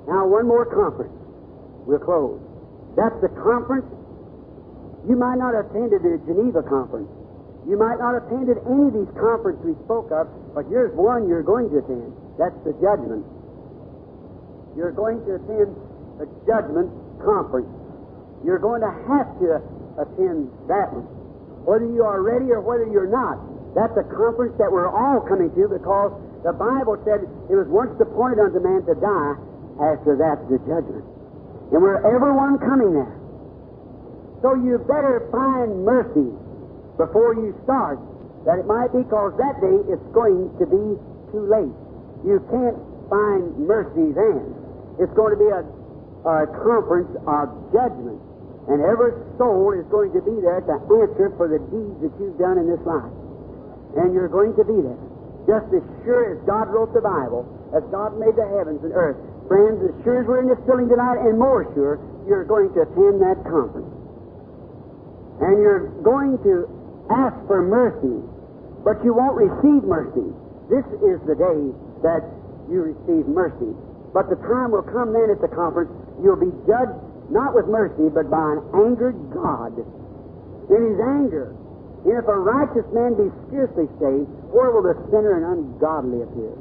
Now, one more conference. We'll close. That's the conference. You might not have attended the Geneva conference. You might not have attended any of these conferences we spoke of, but here's one you're going to attend. That's the judgment. You're going to attend the judgment conference. You're going to have to attend that one. Whether you are ready or whether you're not. That's a conference that we're all coming to, because the Bible said it was once appointed unto man to die. After that, the judgment. And we're everyone coming there. So you better find mercy before you start, that it might be, because that day it's going to be too late. You can't find mercy then. It's going to be a conference of judgment, and every soul is going to be there to answer for the deeds that you've done in this life. And you're going to be there. Just as sure as God wrote the Bible, as God made the heavens and earth. Friends, as sure as we're in this building tonight, and more sure, you're going to attend that conference. And you're going to ask for mercy, but you won't receive mercy. This is the day that you receive mercy. But the time will come then at the conference, you'll be judged not with mercy, but by an angered God. In His anger, and if a righteous man be scarcely saved, where will the sinner and ungodly appear?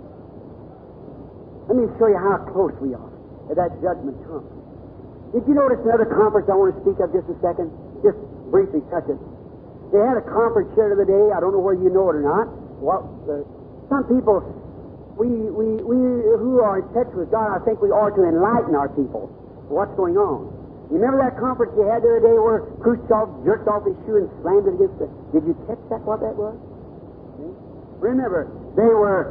Let me show you how close we are at that judgment conference. Did you notice another conference I want to speak of just a second? Just briefly touch it. They had a conference here the other day. I don't know whether you know it or not. Well, some people, we who are in touch with God, I think we ought to enlighten our people what's going on. You remember that conference you had the other day where Khrushchev jerked off his shoe and slammed it against the... Did you catch that, what that was? See? Remember, they were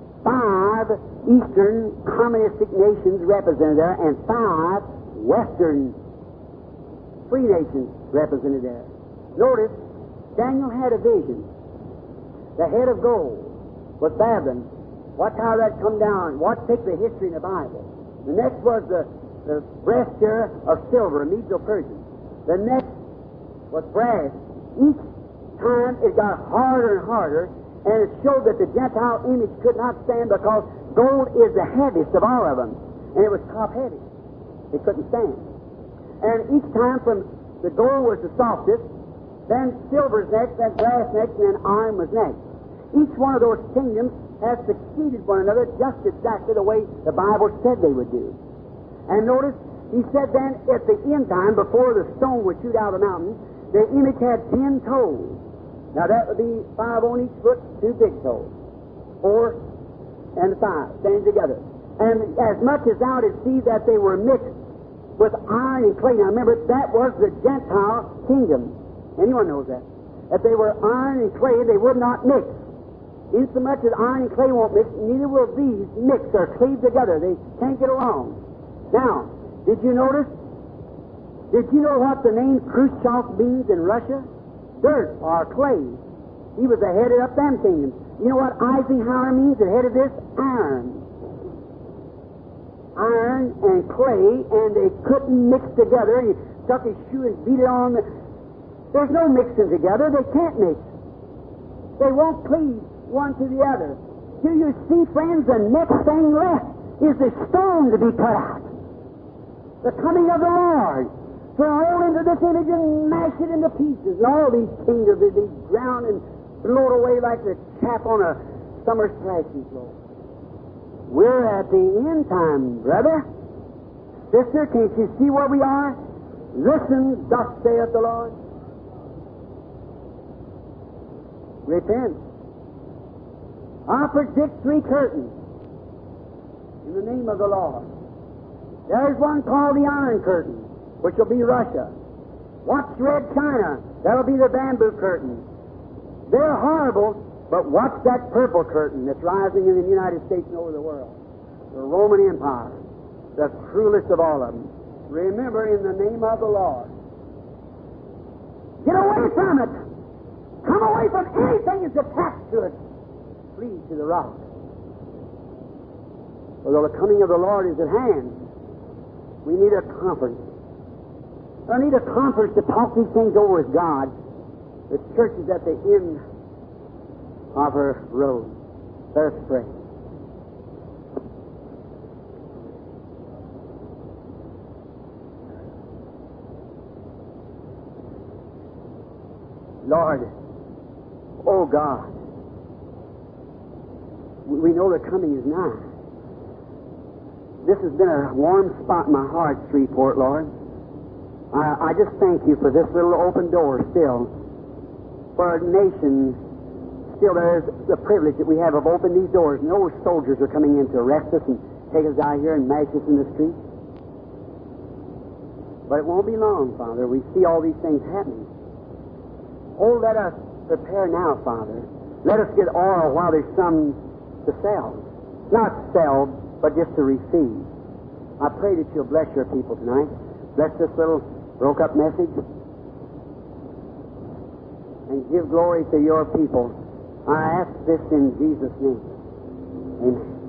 5 Eastern communistic nations represented there and 5 Western free nations represented there. Notice, Daniel had a vision. The head of gold was Babylon. Watch how that come down. Watch, take the history in the Bible. The next was the breast here of silver, Medo-Persian. The next was brass. Each time it got harder and harder, and it showed that the Gentile image could not stand, because gold is the heaviest of all of them, and it was top heavy. It couldn't stand. And each time from the gold was the softest, then silver's next, then brass next, and then iron was next. Each one of those kingdoms has succeeded one another just exactly the way the Bible said they would do. And notice, he said then, at the end time, before the stone would shoot out of the mountain, the image had 10 toes. Now that would be 5 on each foot, 2 big toes. 4 and 5 standing together. And as much as thou didst see that they were mixed with iron and clay. Now remember, that was the Gentile kingdom. Anyone knows that. If they were iron and clay, they would not mix. Insomuch as iron and clay won't mix, neither will these mix or cleave together. They can't get along. Now, did you notice? Did you know what the name Khrushchev means in Russia? Dirt or clay. He was the head of them kingdoms. You know what Eisenhower means, the head of this? Iron. Iron and clay, and they couldn't mix together. He stuck his shoe and beat it on. There's no mixing together. They can't mix. They won't cleave one to the other. Do you see, friends, the next thing left is the stone to be cut out. The coming of the Lord. To roll into this image and mash it into pieces. And all these kingdoms will be ground and blown away like the chaff on a summer threshing floor. We're at the end time, brother. Sister, can't you see where we are? Listen, thus saith the Lord. Repent. I predict 3 curtains in the name of the Lord. There's one called the Iron Curtain, which will be Russia. Watch Red China. That'll be the bamboo curtain. They're horrible, but watch that purple curtain that's rising in the United States and over the world. The Roman Empire, the cruelest of all of them. Remember, in the name of the Lord. Get away from it. Come away from anything that's attached to it. Flee to the rock. For the coming of the Lord is at hand. We need a conference. I need a conference to talk these things over with God. The church is at the end of her road. Let us pray. Lord, oh God, we know the coming is nigh. This has been a warm spot in my heart, Shreveport, Lord. I just thank you for this little open door still. For our nation, still there's the privilege that we have of opening these doors. No soldiers are coming in to arrest us and take us out here and mash us in the street. But it won't be long, Father. We see all these things happening. Oh, let us prepare now, Father. Let us get oil while there's some to sell. Not sell, but just to receive. I pray that you'll bless your people tonight. Bless this little broke-up message. And give glory to your people. I ask this in Jesus' name. Amen.